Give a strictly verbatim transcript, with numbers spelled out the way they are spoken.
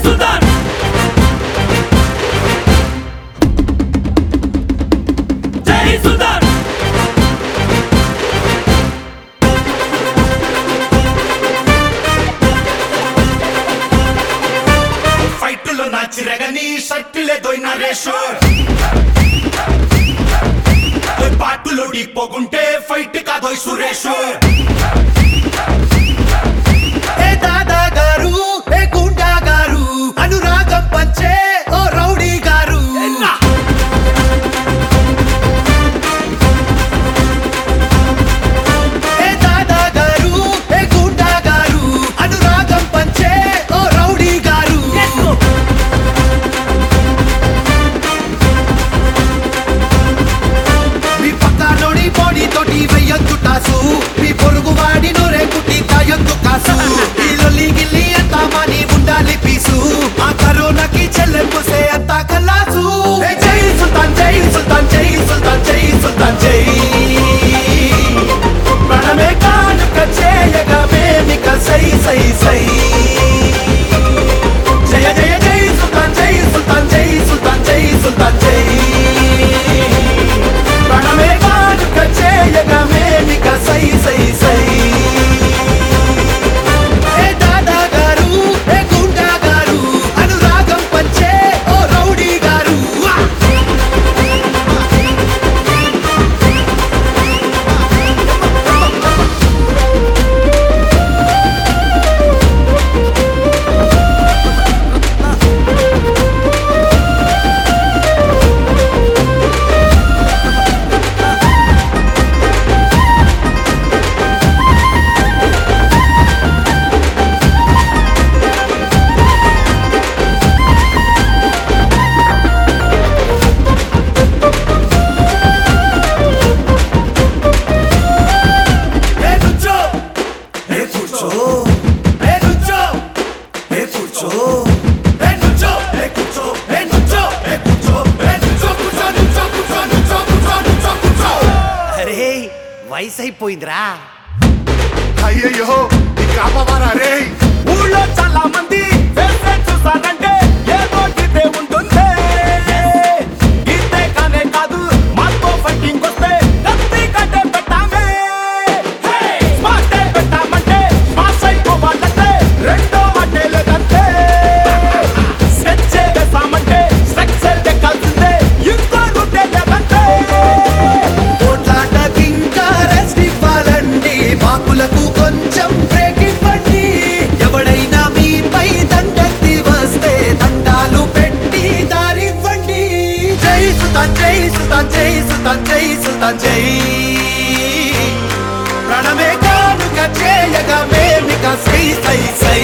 సుల్తాన్ జై సుల్తాన్ ఫైట్లో నా చిరగని షర్టులే దొయిన రేషోర్ పాటులో పోగుంటే ఫైట్ కాదోయ్ సురేషోర్ ఏ దాదా గారు ఏ గుండా గారు అనురాగం పంచే ఓ రౌడీ గారు ఏ దాదా గారు ఏ గుండా గారు అనురాగం పంచే ఓ రౌడీ గారు మీ పక్కనోడి బాడీ తోటి వెయ్యొద్దు టాసు మీ పొరుగు వాడి నోరే కుట్టి తాయొద్దు కాసు ఈ లొల్లి గిల్లి అంతా మాని ఉండాలి పీసు ఆ కరోనాకి చెల్లెంపుసే అంతా కల్లాసు ఏ జై సుల్తాన్ జై సుల్తాన్ జై సుల్తాన్ జై సుల్తాన్ జై ప్రణమే కానుక చేయగా వేమిక సై సై సై జయ జయ జై సుల్తాన్ జై సుల్తాన్ జై సుల్తాన్ జై సుల్తాన్ జై ప్రణమే కానుక చేయగా వేమిక సై సై సై ఏ దాదా గారు ఏ గుండా గారు అనురాగం పంచే ఓ రౌడీ గారు ఏ కూర్చో ఏ కూర్చో ఏ కూర్చో ఏ కూర్చో ఏ కూర్చో ఏ కూర్చో ఏ కూర్చో ఏ కూర్చో ఏ కూర్చో కూర్చో కూర్చో కూర్చో కూర్చో కూర్చో కూర్చో కూర్చో అరే వయసు అయిపోయిందిరా. అయ్యయ్యో ఈ కాపవారా రే ఊళ్ళో చాలా మంది ఫేస్ చూసానంటే ఏదో ఇదే ఉంటుంది ఇదే కానే కాదు మాతో ఫైటింగ్ వస్తే కత్తి కంటే పెట్టామే స్మార్ట్ పెట్టామంటే పాస్ అయిపోవాలంటే రెండో అడ్డే లేదంటే సెట్ వేసామంటే స్ట్రక్చర్ దెక్కాల్సిందే ఇంకో రూటే లేదంటే ఓట్లాటకి ఇంకా రెస్ట్ ఇవ్వాలండి బాకులకు కొంచెం బ్రేక్ ఇవ్వండి ఎవడైనా మీపై దండెత్తి వస్తే దండాలు పెట్టి దారివ్వండి జై సుల్తాన్ జై సుల్తాన్ జై సుల్తాన్ జై సుల్తాన్ జై ప్రణమే కానుక చేయగా మేమిక సై సై సై